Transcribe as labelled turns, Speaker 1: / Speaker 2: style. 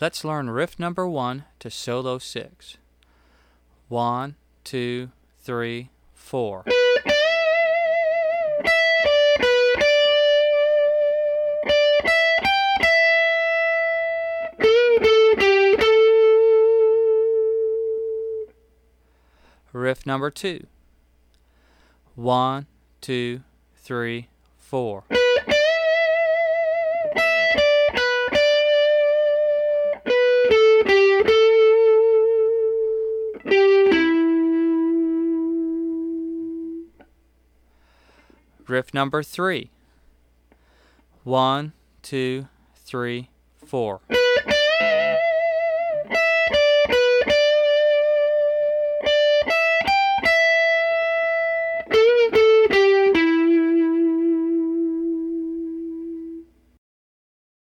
Speaker 1: Let's learn riff number 1 to solo 6. 1, 2, 3, 4. Riff number 2. 1, 2, 3, 4. Riff number 3. 1, 2, 3, 4.